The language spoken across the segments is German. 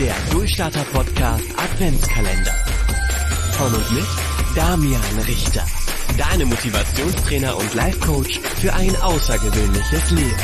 Der Durchstarter-Podcast Adventskalender. Von und mit Damian Richter. Deine Motivationstrainer und Life-Coach für ein außergewöhnliches Leben.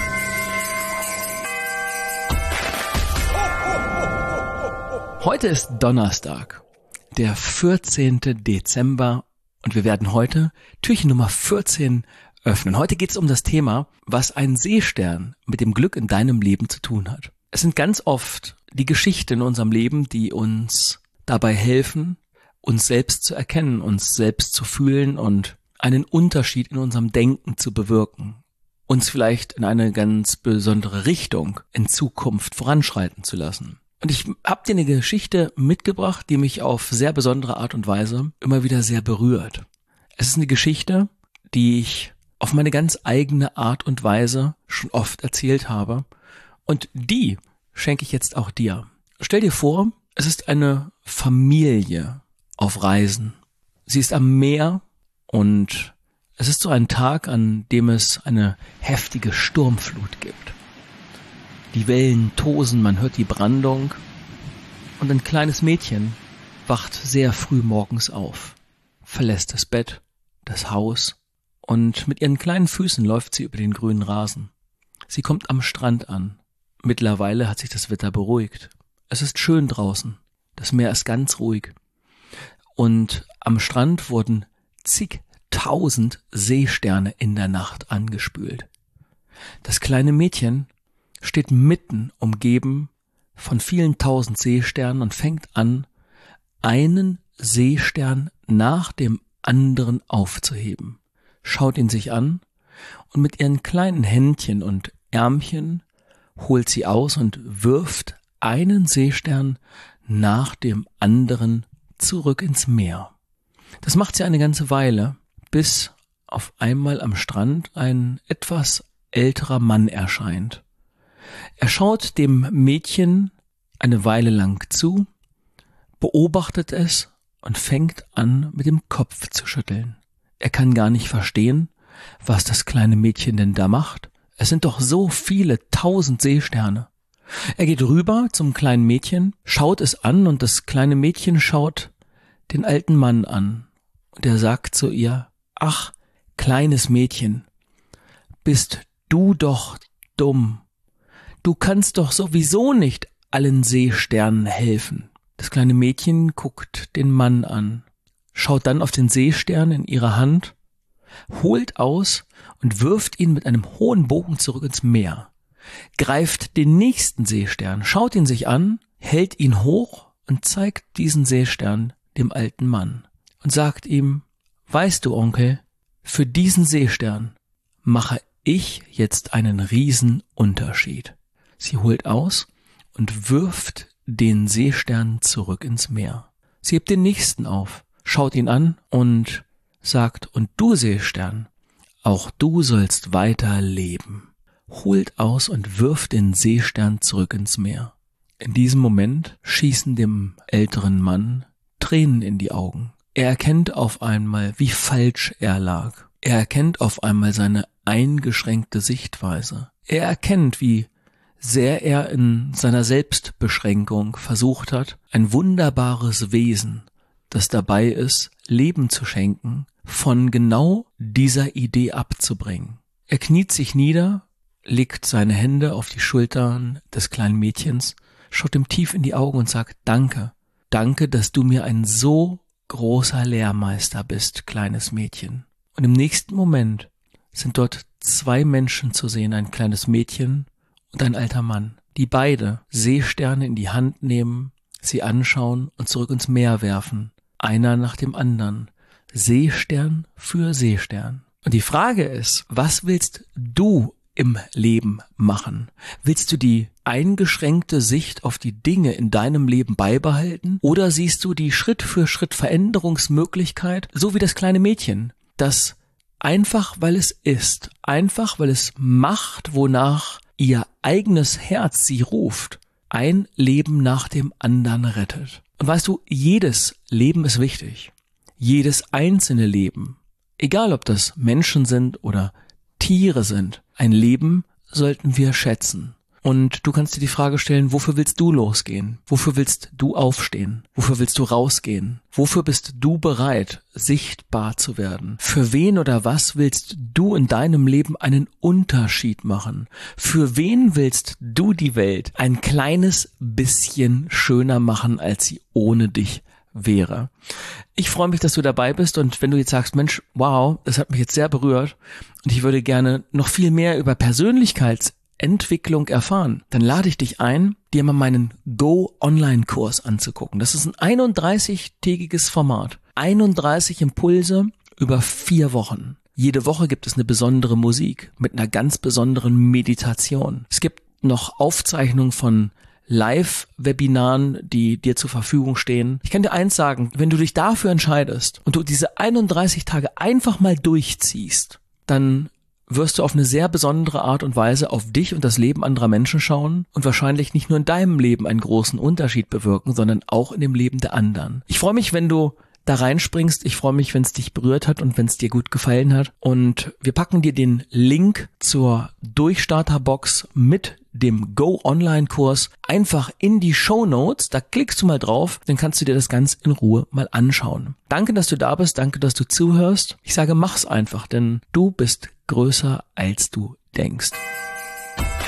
Heute ist Donnerstag, der 14. Dezember und wir werden heute Türchen Nummer 14 öffnen. Heute geht es um das Thema, was ein Seestern mit dem Glück in deinem Leben zu tun hat. Es sind ganz oft die Geschichten in unserem Leben, die uns dabei helfen, uns selbst zu erkennen, uns selbst zu fühlen und einen Unterschied in unserem Denken zu bewirken, uns vielleicht in eine ganz besondere Richtung in Zukunft voranschreiten zu lassen. Und ich habe dir eine Geschichte mitgebracht, die mich auf sehr besondere Art und Weise immer wieder sehr berührt. Es ist eine Geschichte, die ich auf meine ganz eigene Art und Weise schon oft erzählt habe. Und die schenke ich jetzt auch dir. Stell dir vor, es ist eine Familie auf Reisen. Sie ist am Meer und es ist so ein Tag, an dem es eine heftige Sturmflut gibt. Die Wellen tosen, man hört die Brandung und ein kleines Mädchen wacht sehr früh morgens auf, verlässt das Bett, das Haus und mit ihren kleinen Füßen läuft sie über den grünen Rasen. Sie kommt am Strand an. Mittlerweile hat sich das Wetter beruhigt. Es ist schön draußen. Das Meer ist ganz ruhig. Und am Strand wurden zigtausend Seesterne in der Nacht angespült. Das kleine Mädchen steht mitten umgeben von vielen tausend Seesternen und fängt an, einen Seestern nach dem anderen aufzuheben, schaut ihn sich an und mit ihren kleinen Händchen und Ärmchen holt sie aus und wirft einen Seestern nach dem anderen zurück ins Meer. Das macht sie eine ganze Weile, bis auf einmal am Strand ein etwas älterer Mann erscheint. Er schaut dem Mädchen eine Weile lang zu, beobachtet es und fängt an, mit dem Kopf zu schütteln. Er kann gar nicht verstehen, was das kleine Mädchen denn da macht. Es sind doch so viele tausend Seesterne. Er geht rüber zum kleinen Mädchen, schaut es an und das kleine Mädchen schaut den alten Mann an. Und er sagt zu ihr, ach, kleines Mädchen, bist du doch dumm. Du kannst doch sowieso nicht allen Seesternen helfen. Das kleine Mädchen guckt den Mann an, schaut dann auf den Seestern in ihrer Hand, holt aus und wirft ihn mit einem hohen Bogen zurück ins Meer, greift den nächsten Seestern, schaut ihn sich an, hält ihn hoch und zeigt diesen Seestern dem alten Mann und sagt ihm, weißt du, Onkel, für diesen Seestern mache ich jetzt einen Riesenunterschied. Sie holt aus und wirft den Seestern zurück ins Meer. Sie hebt den nächsten auf, schaut ihn an und sagt, und du Seestern, auch du sollst weiter leben. Holt aus und wirft den Seestern zurück ins Meer. In diesem Moment schießen dem älteren Mann Tränen in die Augen. Er erkennt auf einmal, wie falsch er lag. Er erkennt auf einmal seine eingeschränkte Sichtweise. Er erkennt, wie sehr er in seiner Selbstbeschränkung versucht hat, ein wunderbares Wesen, das dabei ist, Leben zu schenken, von genau dieser Idee abzubringen. Er kniet sich nieder, legt seine Hände auf die Schultern des kleinen Mädchens, schaut ihm tief in die Augen und sagt, danke, danke, dass du mir ein so großer Lehrmeister bist, kleines Mädchen. Und im nächsten Moment sind dort zwei Menschen zu sehen, ein kleines Mädchen und ein alter Mann, die beide Seesterne in die Hand nehmen, sie anschauen und zurück ins Meer werfen, einer nach dem anderen, Seestern für Seestern. Und die Frage ist, was willst du im Leben machen? Willst du die eingeschränkte Sicht auf die Dinge in deinem Leben beibehalten? Oder siehst du die Schritt für Schritt Veränderungsmöglichkeit, so wie das kleine Mädchen, das einfach, weil es ist, einfach, weil es macht, wonach ihr eigenes Herz sie ruft, ein Leben nach dem anderen rettet? Und weißt du, jedes Leben ist wichtig. Jedes einzelne Leben, egal ob das Menschen sind oder Tiere sind, ein Leben sollten wir schätzen. Und du kannst dir die Frage stellen, wofür willst du losgehen? Wofür willst du aufstehen? Wofür willst du rausgehen? Wofür bist du bereit, sichtbar zu werden? Für wen oder was willst du in deinem Leben einen Unterschied machen? Für wen willst du die Welt ein kleines bisschen schöner machen, als sie ohne dich wäre? Ich freue mich, dass du dabei bist, und wenn du jetzt sagst, Mensch, wow, das hat mich jetzt sehr berührt und ich würde gerne noch viel mehr über Persönlichkeitsentwicklung erfahren, dann lade ich dich ein, dir mal meinen Go-Online-Kurs anzugucken. Das ist ein 31-tägiges Format. 31 Impulse über 4 Wochen. Jede Woche gibt es eine besondere Musik mit einer ganz besonderen Meditation. Es gibt noch Aufzeichnungen von Live-Webinaren, die dir zur Verfügung stehen. Ich kann dir eins sagen, wenn du dich dafür entscheidest und du diese 31 Tage einfach mal durchziehst, dann wirst du auf eine sehr besondere Art und Weise auf dich und das Leben anderer Menschen schauen und wahrscheinlich nicht nur in deinem Leben einen großen Unterschied bewirken, sondern auch in dem Leben der anderen. Ich freue mich, wenn du da reinspringst. Ich freue mich, wenn es dich berührt hat und wenn es dir gut gefallen hat. Und wir packen dir den Link zur Durchstarterbox mit dem Go-Online-Kurs einfach in die Shownotes. Da klickst du mal drauf, dann kannst du dir das ganz in Ruhe mal anschauen. Danke, dass du da bist. Danke, dass du zuhörst. Ich sage, mach's einfach, denn du bist größer, als du denkst.